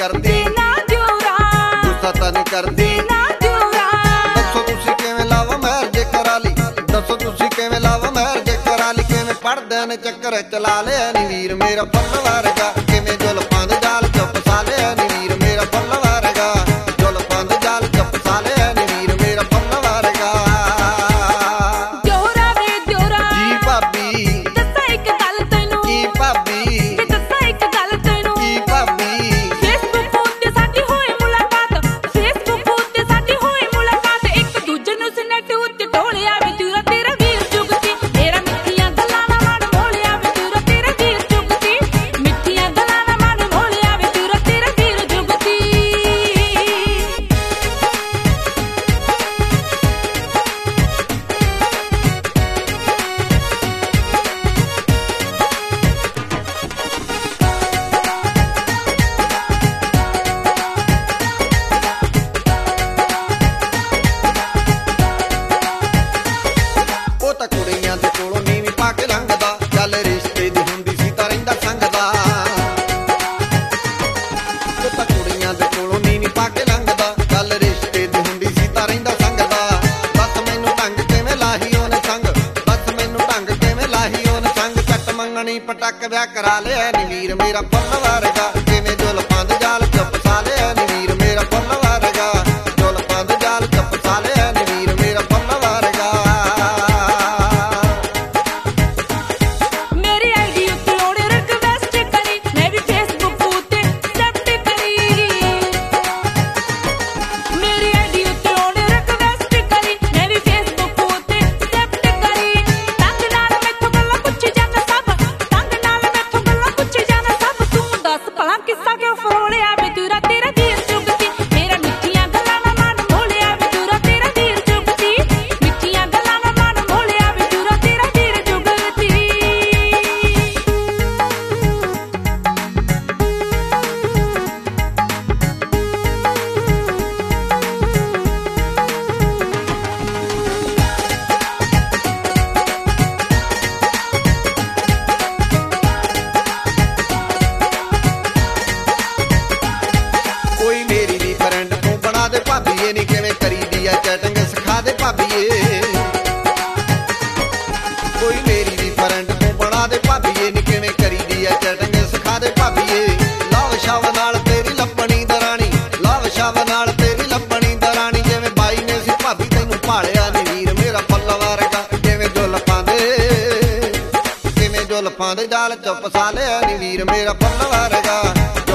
करदी गुस्सा तां नहीं करदी। दसो तुसीं किवें लव मैरिज करा ली, दसो तुसीं किवें लव मैरिज करा ली, किवें पढ़दे ने चक्कर चला लिया नी वीर मेरा फुੱਲ वर्गा, किवें जुल्फां दे जाल च फसा लिया नी वीर मेरा फुੱਲ वर्गा, जुल्फां दे जाल च फसा लिया नी वीर मेरा फुੱਲ वर्गा। जी भाभी दस्सां इक गल तैनूं, की भाभी दस्सां इक गल तैनूं, की भाभी फेसबुक उत्ते साडी होई मुलाकात, फेसबुक उत्ते साडी होई मुलाकात, एक दूजे नूं सनैट उत्ते ढोलिया वी दूरा तेरा वीर जुगती, तेरा मिठियां गल्लां ना मन भोलिया वी दूरा तेरा वीर जुगती, मिठियां गल्लां ना मन भोलिया वी दूरा तेरा वीर जुगती। ਉਹ ਤਾਂ ਕੁੜੀਆਂ ਦੇ ਕੋਲੋਂ ਨੀਵੀਂ ਪਾ ਕੇ ਲੰਘਦਾ, ਗੱਲ ਰਿਸ਼ਤੇ ਦੀ ਹੁੰਦੀ ਸੀ ਤਾਂ ਰਹਿੰਦਾ ਸੰਗਦਾ। ਉਹ ਤਾਂ ਕੁੜੀਆਂ ਦੇ ਕੋਲੋਂ ਨੀਵੀਂ ਪਾ ਕੇ ਲੰਘਦਾ, ਗੱਲ ਰਿਸ਼ਤੇ ਦੀ ਹੁੰਦੀ ਸੀ ਤਾਂ ਰਹਿੰਦਾ ਸੰਗਦਾ। ਦੱਸ ਮੈਨੂੰ ਢੰਗ ਕਿਵੇਂ ਲਾਹੀ ਉਹਨੇ ਸੰਗ, ਦੱਸ ਮੈਨੂੰ ਢੰਗ ਕਿਵੇਂ ਲਾਹੀ ਉਹਨੇ ਸੰਗ, ਚੱਟ ਮੰਗਣੀ ਪਟਕ ਵਿਆਹ ਕਰਾ ਲਿਆ ਨੀ ਵੀਰ ਮੇਰਾ ਫੁੱਲ ਵਰਗਾ, ਕਿਵੇਂ ਜ਼ੁਲਫਾਂ ਦੇ ਜਾਲ ਚ ਫਸਾ ਲਿਆ ਨੀ ਵੀਰ ਮੇਰਾ ਫੁੱਲ ਵਰਗਾ, ਜ਼ੁਲਫਾਂ ਦੇ ਜਾਲ ਚ ਫਸਾ ਲਿਆ ਨੀ ਵੀਰ ਮੇਰਾ ਫੁੱਲ ਵਰਗਾ। ਮੇਰੀ ਆਈਡੀ ਉੱਤੇ ਉਹਨੇ ਰਿਕਵੈਸਟ ਕਰੀ, ਮੈਂ ਵੀ ਫੇਸਬੁੱਕ ਉੱਤੇ ਐਕਸੈਪਟ ਕਰੀ, ਮੇਰੀ ਆਈਡੀ ਉੱਤੇ ਉਹਨੇ ਰਿਕਵੈਸਟ ਕਰੀ, ਮੈਂ ਵੀ ਫੇਸਬੁੱਕ ਉੱਤੇ ਐਕਸੈਪਟ ਕਰੀ। ਤੰਗ ਨਾਲ ਮੈਥੋਂ ਗੱਲਾਂ ਪੁੱਛੀ ਜਾਂਦਾ ਸਭ, ਤੰਗ ਨਾਲ ਮੈਥੋਂ ਗੱਲਾਂ ਪੁੱਛੀ ਜਾਂਦਾ ਸਭ, ਤੂੰ ਦੱਸ ਭਲਾ ਕਿੱਸਾ ਕਿਉਂ ਫਰੋਲਿਆ ਵੇ ਦੂਰਾ ਤੇਰਾ ਵੀਰ ਜੁਗਤੀ, ਮੇਰਾ ਮਿੱਠੀਆਂ ਗੱਲਾਂ ਨਾ ਮਨ ਭੋਲਿਆ ਵੇ ਦੂਰਾ ਤੇਰਾ ਵੀਰ ਜੁਗਤੀ, ਮਿੱਠੀਆਂ ਗੱਲਾਂ ਨਾ ਮਨ ਭੋਲਿਆ ਵੇ ਦੂਰਾ ਤੇਰਾ ਵੀਰ ਜੁਗਤੀ। ਕੋਈ ਮੇਰੀ ਵੀ ਫਰੈਂਡ ਤੂੰ ਬਣਾ ਦੇ ਭਾਬੀਏ ਨੀ, ਕਿਵੇਂ ਕਰੀਦੀ ਆ ਚੈਟਿੰਗ ਸਿਖਾ ਦੇ ਭਾਬੀਏ। ਕੋਈ ਮੇਰੀ ਵੀ ਫਰੈਂਡ ਤੂੰ ਬਣਾ ਦੇ ਭਾਬੀਏ ਨੀ, ਕਿਵੇਂ ਕਰੀਦੀ ਆ ਚੈਟਿੰਗ ਸਿਖਾ ਦੇ ਭਾਬੀਏ। ਲਵ ਸ਼ਵ ਨਾਲ ਤੇਰੀ ਲੱਭਣੀ ਦਰਾਣੀ, ਲਵ ਸ਼ਵ ਨਾਲ ਤੇਰੀ ਲੱਭਣੀ ਦਰਾਣੀ, ਜਿਵੇਂ ਬਾਈ ਨੇ ਸੀ ਭਾਬੀ ਤੈਨੂੰ ਭਾਲਿਆ ਨੀ ਵੀਰ ਮੇਰਾ ਫੁੱਲ ਵਰਗਾ, ਕਿਵੇਂ ਜ਼ੁਲਫਾਂ ਦੇ ਜਾਲ ਚ ਫਸਾ ਲਿਆ ਨੀ ਵੀਰ ਮੇਰਾ ਫੁੱਲ ਵਰਗਾ।